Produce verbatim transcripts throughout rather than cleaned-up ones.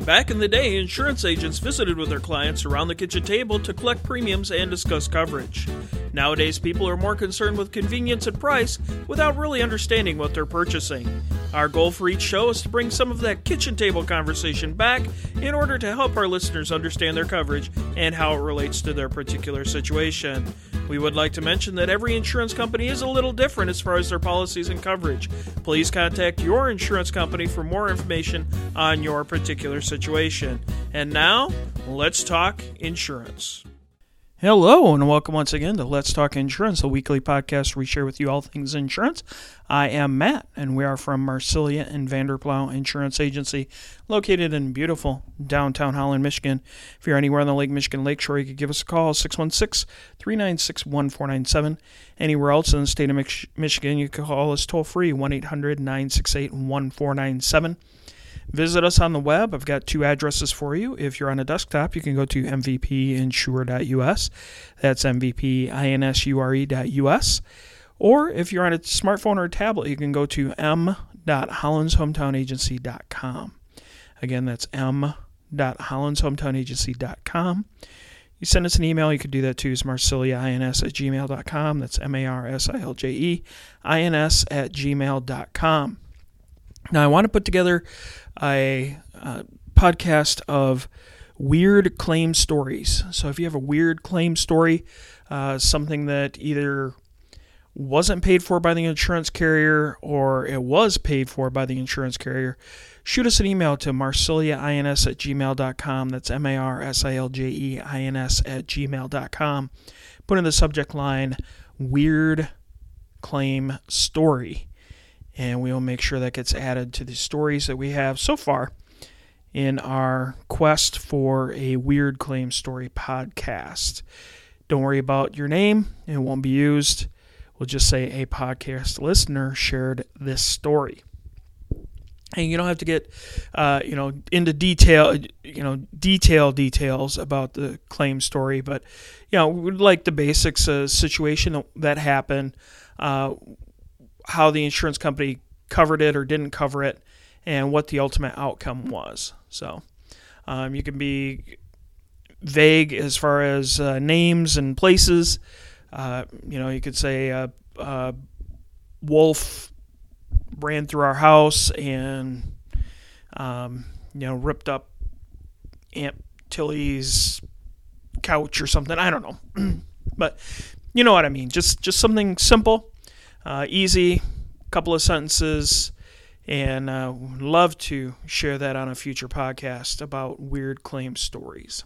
Back in the day, insurance agents visited with their clients around the kitchen table to collect premiums and discuss coverage. Nowadays, people are more concerned with convenience and price without really understanding what they're purchasing. Our goal for each show is to bring some of that kitchen table conversation back in order to help our listeners understand their coverage and how it relates to their particular situation. We would like to mention that every insurance company is a little different as far as their policies and coverage. Please contact your insurance company for more information on your particular situation. And now, let's talk insurance. Hello, and welcome once again to Let's Talk Insurance, a weekly podcast where we share with you all things insurance. I am Matt, and we are from Marsilia and Vanderplow Insurance Agency, located in beautiful downtown Holland, Michigan. If you're anywhere on the Lake Michigan Lakeshore, you can give us a call, six one six, three nine six, one four nine seven. Anywhere else in the state of Mich- Michigan, you can call us toll-free, one eight hundred, nine six eight, one four nine seven. Visit us on the web. I've got two addresses for you. If you're on a desktop, you can go to m v p insure dot u s. That's m v p insure dot u s. Or if you're on a smartphone or a tablet, you can go to m dot hollands hometown agency dot com. Again, that's m dot hollands hometown agency dot com. You send us an email, you could do that too. It's marsiliains at gmail dot com. That's M A R S I L J E I N S at gmail dot com. Now, I want to put together a, a podcast of weird claim stories. So if you have a weird claim story, uh, something that either wasn't paid for by the insurance carrier or it was paid for by the insurance carrier, shoot us an email to marsiliains at gmail dot com. That's M A R S I L J E I N S at gmail dot com. Put in the subject line, weird claim story. And we'll make sure that gets added to the stories that we have so far in our quest for a weird claim story podcast. Don't worry about your name. It won't be used. We'll just say a podcast listener shared this story. And you don't have to get, uh, you know, into detail, you know, detail details about the claim story, but, you know, we'd like the basics, a situation that happened, uh, how the insurance company covered it or didn't cover it, and what the ultimate outcome was. So um, you can be vague as far as uh, names and places. Uh, you know, you could say uh, uh, wolf ran through our house and, um, you know, ripped up Aunt Tilly's couch or something. I don't know. But you know what I mean. Just, just something simple. Uh, easy, couple of sentences, and uh, would love to share that on a future podcast about weird claim stories.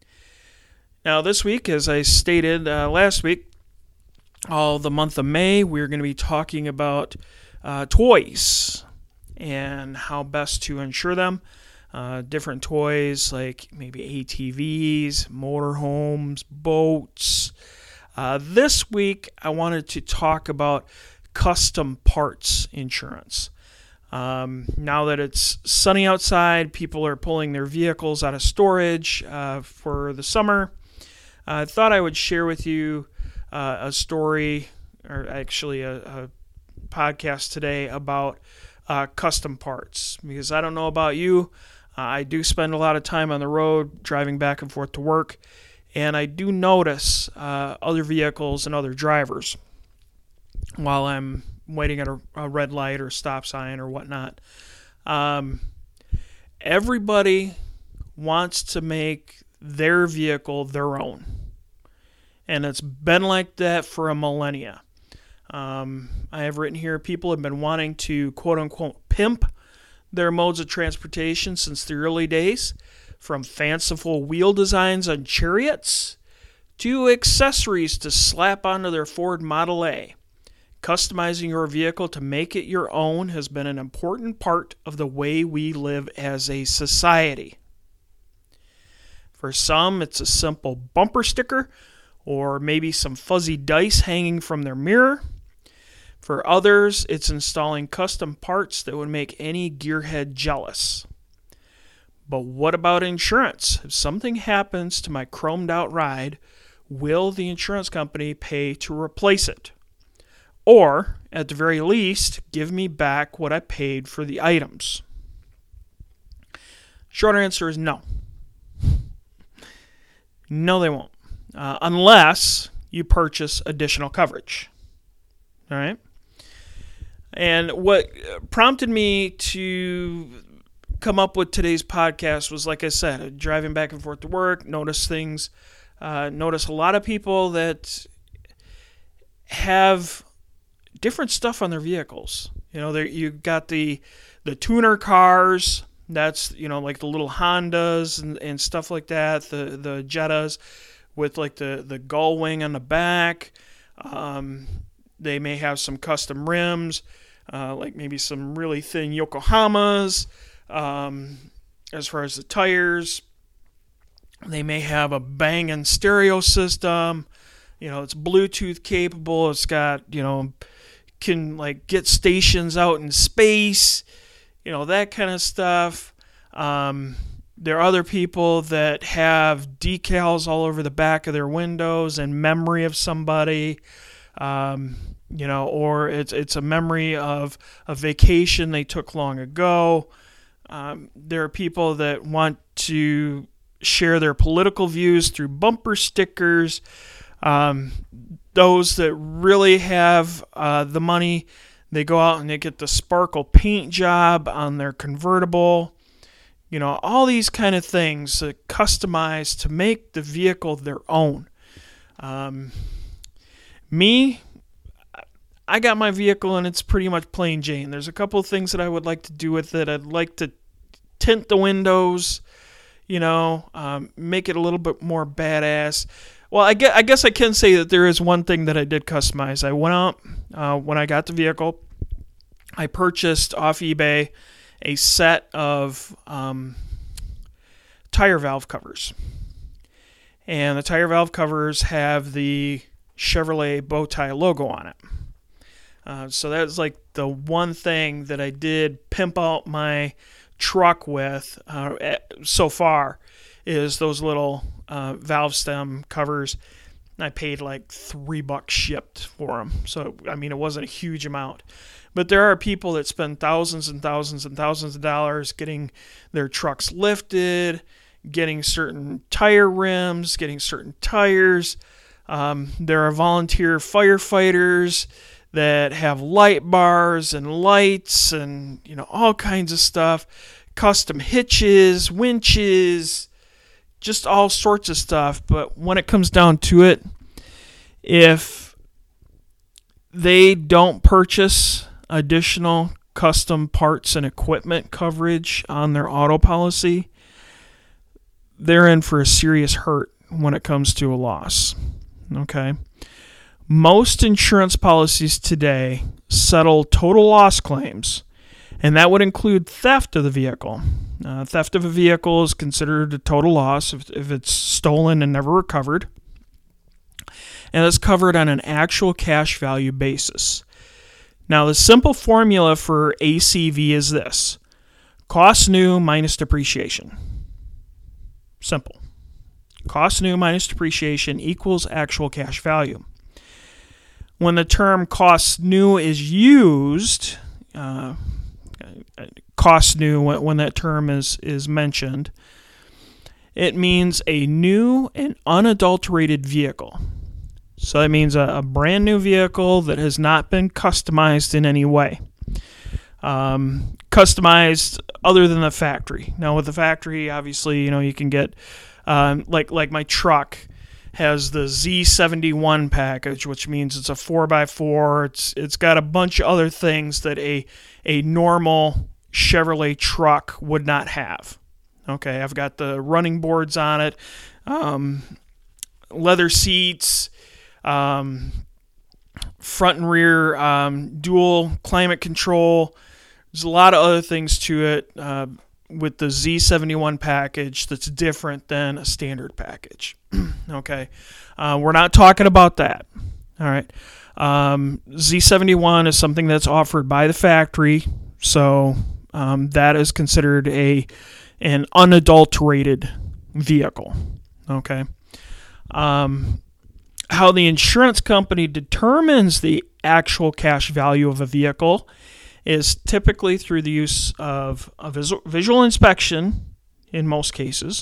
Now, this week, as I stated uh, last week, all the month of May, we're going to be talking about uh, toys and how best to insure them. Uh, different toys like maybe A T Vs, motorhomes, boats. Uh, this week, I wanted to talk about custom parts insurance. Um, now that it's sunny outside, people are pulling their vehicles out of storage uh, for the summer. I thought I would share with you uh, a story, or actually a, a podcast today about uh, custom parts. Because I don't know about you, uh, I do spend a lot of time on the road driving back and forth to work. And I do notice uh, other vehicles and other drivers while I'm waiting at a, a red light or stop sign or whatnot. Um, everybody wants to make their vehicle their own. And it's been like that for a millennia. Um, I have written here, people have been wanting to quote-unquote pimp their modes of transportation since the early days. From fanciful wheel designs on chariots to accessories to slap onto their Ford Model A. Customizing your vehicle to make it your own has been an important part of the way we live as a society. For some, it's a simple bumper sticker or maybe some fuzzy dice hanging from their mirror. For others, it's installing custom parts that would make any gearhead jealous. But what about insurance? If something happens to my chromed out ride, will the insurance company pay to replace it? Or, at the very least, give me back what I paid for the items? Short answer is no. No, they won't. Uh, unless you purchase additional coverage. All right? And what prompted me to come up with today's podcast was, like I said, driving back and forth to work, notice things, uh, notice a lot of people that have different stuff on their vehicles. You know, you got the the tuner cars. That's, you know, like the little Hondas and, and stuff like that. The the Jettas with like the, the gull wing on the back. Um, they may have some custom rims, uh, like maybe some really thin Yokohamas. Um, as far as the tires, they may have a banging stereo system. You know, it's Bluetooth capable. It's got, you know, can like get stations out in space, you know, that kind of stuff. Um, there are other people that have decals all over the back of their windows and memory of somebody, um, you know, or it's it's a memory of a vacation they took long ago. Um, there are people that want to share their political views through bumper stickers. Um, those that really have uh, the money, they go out and they get the sparkle paint job on their convertible. You know, all these kind of things uh, customized to make the vehicle their own. Um, me, I got my vehicle and it's pretty much plain Jane. There's a couple of things that I would like to do with it. I'd like to tint the windows, you know, um, make it a little bit more badass. Well, I guess, I guess I can say that there is one thing that I did customize. I went out, uh, when I got the vehicle, I purchased off eBay a set of um, tire valve covers. And the tire valve covers have the Chevrolet bow tie logo on it. Uh, so that's like the one thing that I did pimp out my truck with uh, so far is those little uh, valve stem covers. I paid like three bucks shipped for them. So, I mean, it wasn't a huge amount. But there are people that spend thousands and thousands and thousands of dollars getting their trucks lifted, getting certain tire rims, getting certain tires. Um, there are volunteer firefighters that have light bars and lights and, you know, all kinds of stuff. Custom hitches, winches, just all sorts of stuff. But when it comes down to it, if they don't purchase additional custom parts and equipment coverage on their auto policy, they're in for a serious hurt when it comes to a loss. Okay? Most insurance policies today settle total loss claims, and that would include theft of the vehicle. Uh, theft of a vehicle is considered a total loss if, if it's stolen and never recovered. And it's covered on an actual cash value basis. Now, the simple formula for A C V is this: cost new minus depreciation. Simple. Cost new minus depreciation equals actual cash value. When the term cost new is used, uh, cost new, when, when that term is, is mentioned, it means a new and unadulterated vehicle. So that means a, a brand new vehicle that has not been customized in any way. Um, customized other than the factory. Now with the factory, obviously, you know, you can get, um, like like my truck has the Z seventy-one package, which means it's a four by four. It's it's got a bunch of other things that a a normal Chevrolet truck would not have. Okay, I've got the running boards on it, um, leather seats, um, front and rear um, dual climate control. There's a lot of other things to it uh, with the Z seventy-one package that's different than a standard package. Okay, uh, we're not talking about that. All right, um, Z seventy-one is something that's offered by the factory, so um, that is considered a an unadulterated vehicle. Okay, um, how the insurance company determines the actual cash value of a vehicle is typically through the use of a visual, visual inspection in most cases,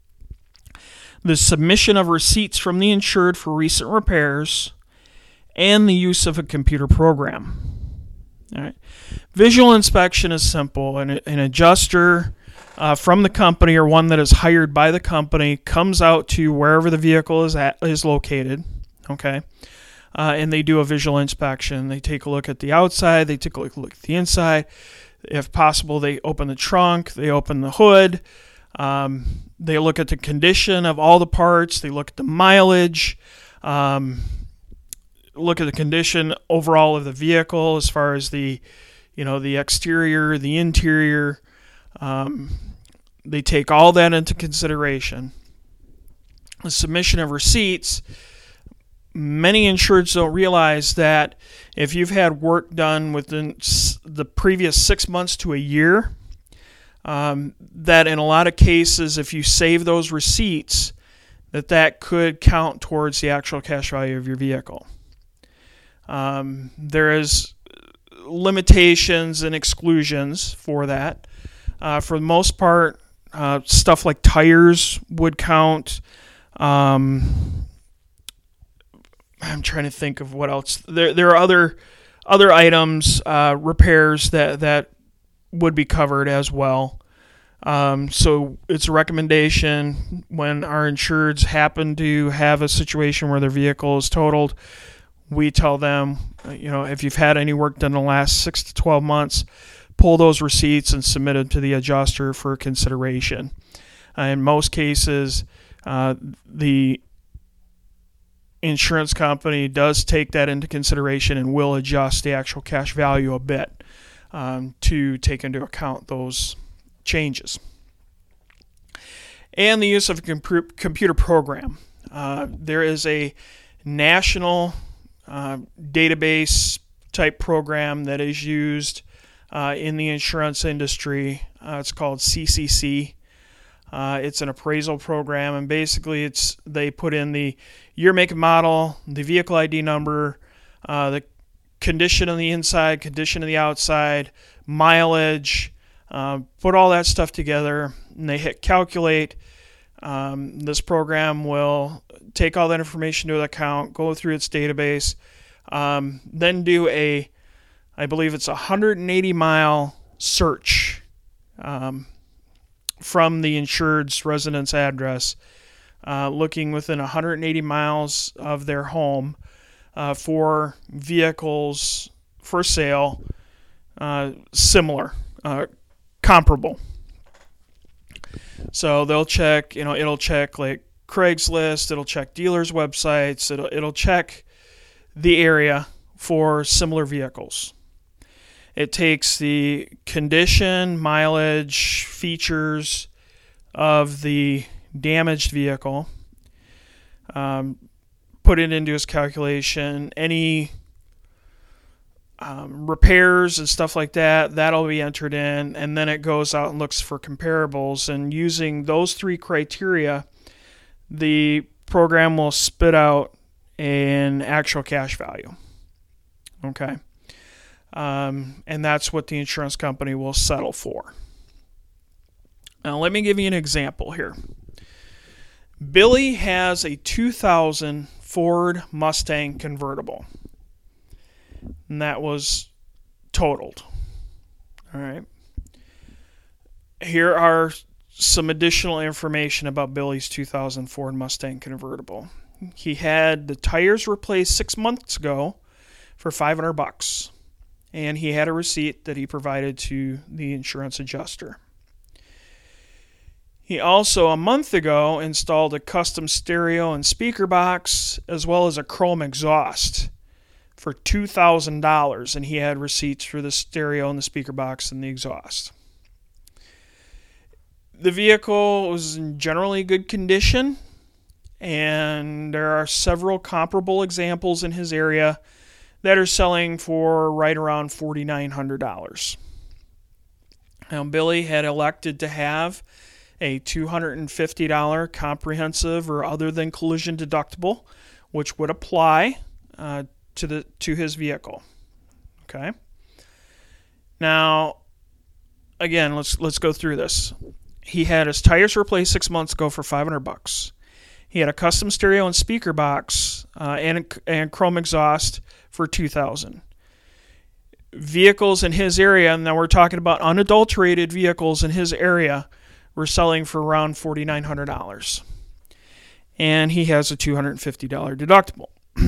the submission of receipts from the insured for recent repairs, and the use of a computer program. All right. Visual inspection is simple. An, an adjuster uh, from the company or one that is hired by the company comes out to wherever the vehicle is at, is located, okay, uh, and they do a visual inspection. They take a look at the outside. They take a look, look at the inside. If possible, they open the trunk. They open the hood. Um, they look at the condition of all the parts. They look at the mileage. Um, look at the condition overall of the vehicle as far as the, you know, the exterior, the interior. Um, they take all that into consideration. The submission of receipts. Many insureds don't realize that if you've had work done within the previous six months to a year, um, that in a lot of cases, if you save those receipts, that that could count towards the actual cash value of your vehicle. Um, there is limitations and exclusions for that. Uh, for the most part, uh, stuff like tires would count. Um, I'm trying to think of what else. There, there are other other items, uh, repairs that that would be covered as well. Um, so it's a recommendation when our insureds happen to have a situation where their vehicle is totaled. We tell them, you know, if you've had any work done in the last six to twelve months, pull those receipts and submit them to the adjuster for consideration. Uh, in most cases, uh, the insurance company does take that into consideration and will adjust the actual cash value a bit um, to take into account those changes. And the use of a compu- computer program. Uh, there is a national uh, database type program that is used uh, in the insurance industry. Uh, it's called C C C. Uh, it's an appraisal program, and basically it's they put in the year, make, and model, the vehicle I D number, uh, the condition on the inside, condition on the outside, mileage, uh, put all that stuff together, and they hit calculate. Um, this program will take all that information into account, go through its database, um, then do a, I believe it's a one hundred eighty mile search um, from the insured's residence address, uh, looking within one hundred eighty miles of their home uh, for vehicles for sale, uh, similar, uh, comparable. So they'll check, you know, it'll check like Craigslist, it'll check dealers' websites, it'll it'll check the area for similar vehicles. It takes the condition, mileage, features of the damaged vehicle, um, put it into its calculation. Any um, repairs and stuff like that, that'll be entered in, and then it goes out and looks for comparables. And using those three criteria, the program will spit out an actual cash value. Okay. Um, and that's what the insurance company will settle for. Now, let me give you an example here. Billy has a two thousand Ford Mustang convertible, and that was totaled. All right. Here are some additional information about Billy's two thousand Ford Mustang convertible. He had the tires replaced six months ago for five hundred bucks. And he had a receipt that he provided to the insurance adjuster. He also, a month ago, installed a custom stereo and speaker box, as well as a chrome exhaust for two thousand dollars, and he had receipts for the stereo and the speaker box and the exhaust. The vehicle was in generally good condition, and there are several comparable examples in his area that are selling for right around four thousand nine hundred dollars. Now, Billy had elected to have a two hundred fifty dollars comprehensive or other than collision deductible, which would apply uh, to the to his vehicle. Okay. Now, again, let's let's go through this. He had his tires replaced six months ago for five hundred bucks. He had a custom stereo and speaker box uh, and and chrome exhaust for two thousand. Vehicles in his area, and now we're talking about unadulterated vehicles in his area, were selling for around forty-nine hundred dollars. And he has a two hundred fifty dollars deductible.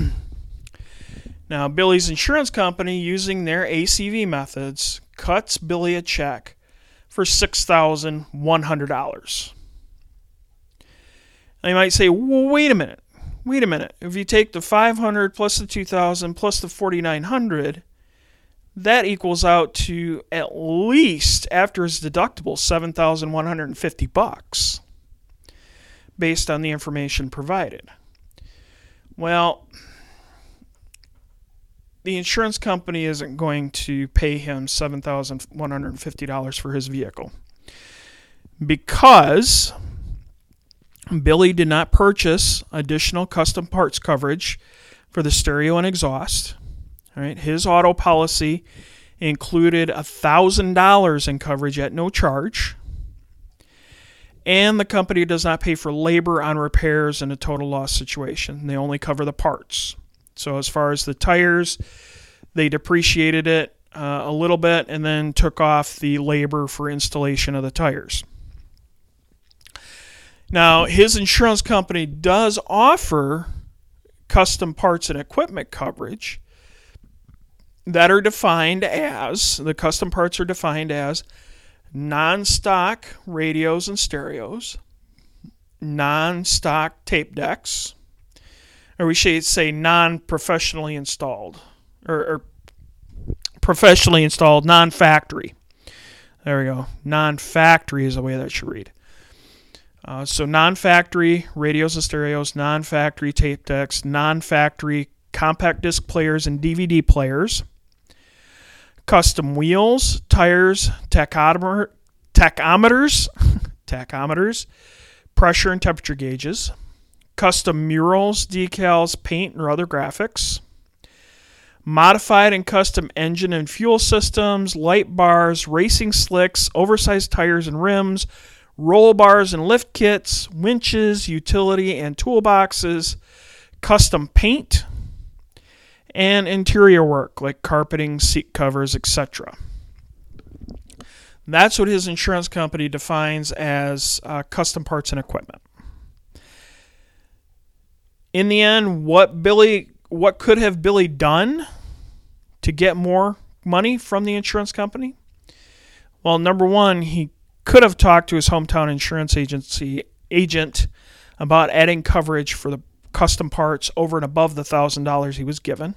Now, Billy's insurance company, using their A C V methods, cuts Billy a check for six thousand one hundred dollars. Now, you might say, well, wait a minute. Wait a minute. If you take the five hundred plus the two thousand plus the forty-nine hundred, that equals out to at least, after his deductible, seven thousand one hundred fifty bucks, based on the information provided. Well, the insurance company isn't going to pay him seven thousand one hundred fifty dollars for his vehicle because Billy did not purchase additional custom parts coverage for the stereo and exhaust. All right, his auto policy included one thousand dollars in coverage at no charge, and the company does not pay for labor on repairs in a total loss situation. They only cover the parts. So as far as the tires, they depreciated it uh, a little bit and then took off the labor for installation of the tires. Now, his insurance company does offer custom parts and equipment coverage that are defined as, the custom parts are defined as non-stock radios and stereos, non-stock tape decks, or we should say non-professionally installed, or, or professionally installed, non-factory. There we go. Non-factory is the way that should read. Uh, so non-factory radios and stereos, non-factory tape decks, non-factory compact disc players and D V D players, custom wheels, tires, tachometer, tachometers, tachometers, pressure and temperature gauges, custom murals, decals, paint, or other graphics, modified and custom engine and fuel systems, light bars, racing slicks, oversized tires and rims, roll bars and lift kits, winches, utility and toolboxes, custom paint, and interior work like carpeting, seat covers, et cetera. That's what his insurance company defines as uh, custom parts and equipment. In the end, what Billy, what could have Billy done to get more money from the insurance company? Well, number one, he could have talked to his hometown insurance agency agent about adding coverage for the custom parts over and above the one thousand dollars he was given.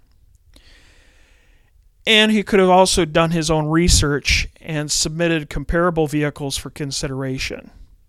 And he could have also done his own research and submitted comparable vehicles for consideration.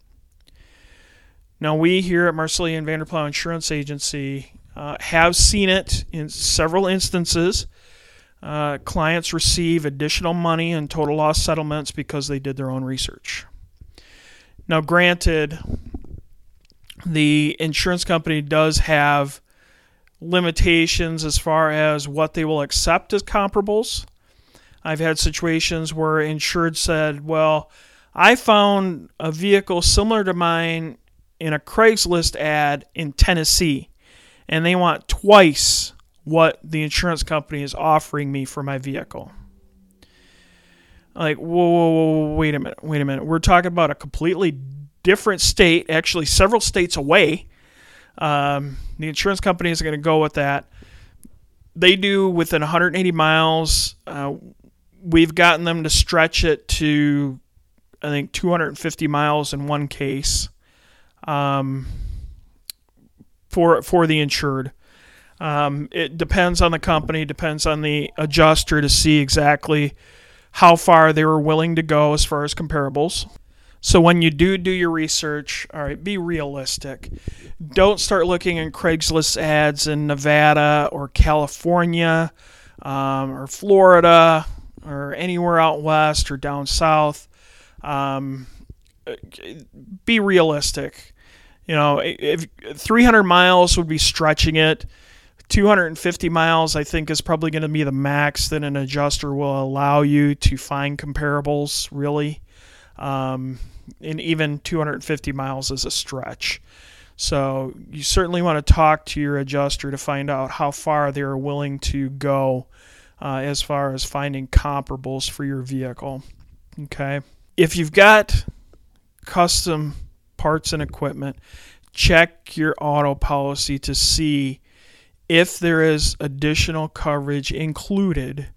Now, we here at Marsili and Vanderplow Insurance Agency uh, have seen it in several instances. Uh, clients receive additional money in total loss settlements because they did their own research. Now, granted, the insurance company does have limitations as far as what they will accept as comparables. I've had situations where insured said, well, I found a vehicle similar to mine in a Craigslist ad in Tennessee, and they want twice what the insurance company is offering me for my vehicle. Like, whoa, whoa, whoa, wait a minute, wait a minute. We're talking about a completely different state, actually several states away. Um, the insurance company is going to go with that. They do within one hundred eighty miles. Uh, we've gotten them to stretch it to, I think, two hundred fifty miles in one case. Um, for for the insured. Um, it depends on the company, depends on the adjuster to see exactly how far they were willing to go as far as comparables. So when you do do your research, all right, be realistic. Don't start looking at Craigslist ads in Nevada or California um, or Florida or anywhere out west or down south. Um, be realistic. You know, if three hundred miles would be stretching it. two hundred fifty miles, I think, is probably going to be the max that an adjuster will allow you to find comparables, really. Um, and even two hundred fifty miles is a stretch. So you certainly want to talk to your adjuster to find out how far they're willing to go uh, as far as finding comparables for your vehicle. Okay. If you've got custom parts and equipment, check your auto policy to see if there is additional coverage included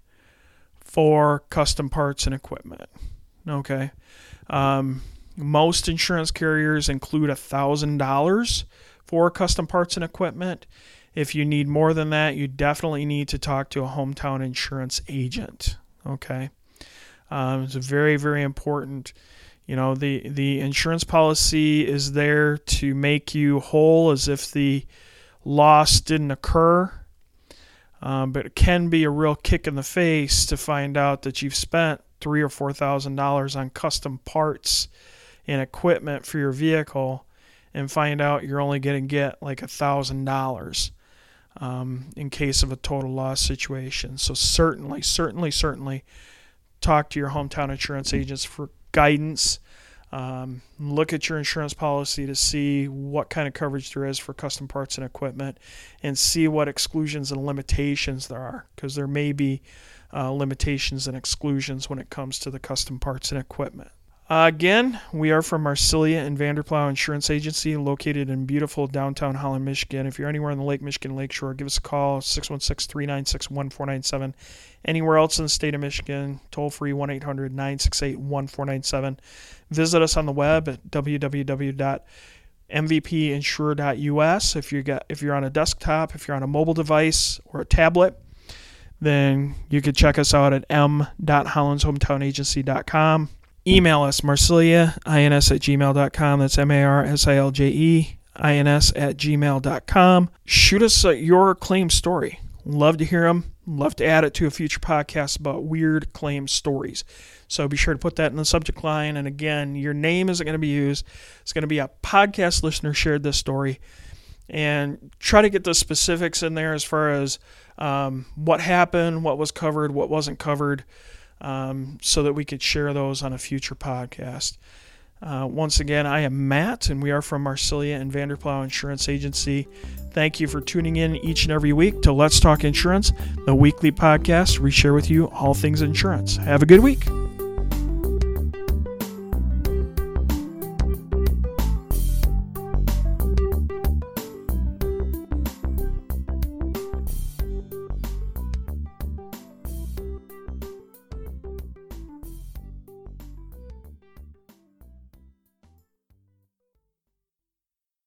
for custom parts and equipment. Okay. Um, most insurance carriers include one thousand dollars for custom parts and equipment. If you need more than that, you definitely need to talk to a hometown insurance agent. Okay. Um, it's very, very important. You know, the, the insurance policy is there to make you whole as if the loss didn't occur. Um, but it can be a real kick in the face to find out that you've spent three or four thousand dollars on custom parts and equipment for your vehicle, and find out you're only going to get like a thousand dollars um, in case of a total loss situation. So certainly, certainly, certainly, talk to your hometown insurance agents for guidance. Um, look at your insurance policy to see what kind of coverage there is for custom parts and equipment, and see what exclusions and limitations there are, because there may be uh, limitations and exclusions when it comes to the custom parts and equipment. Uh, again, we are from Marsilia and Vanderplow Insurance Agency, located in beautiful downtown Holland, Michigan. If you're anywhere in the Lake Michigan Lakeshore, give us a call, six one six, three nine six, one four nine seven. Anywhere else in the state of Michigan, toll free one eight hundred, nine six eight, one four nine seven. Visit us on the web at w w w dot m v p insure dot u s. If you got, if you're on a desktop, if you're on a mobile device or a tablet, then you could check us out at m dot hollands hometown agency dot com. Email us, marsilia ins at gmail dot com. That's M A R S I L J E I N S at gmail dot com. Shoot us uh, your claim story. Love to hear them. Love to add it to a future podcast about weird claim stories. So be sure to put that in the subject line. And again, your name isn't going to be used. It's going to be a podcast listener shared this story. And try to get the specifics in there as far as um, what happened, what was covered, what wasn't covered, um, so that we could share those on a future podcast. Uh, once again, I am Matt, and we are from Marsilia and Vanderplow Insurance Agency. Thank you for tuning in each and every week to Let's Talk Insurance, the weekly podcast where we share with you all things insurance. Have a good week.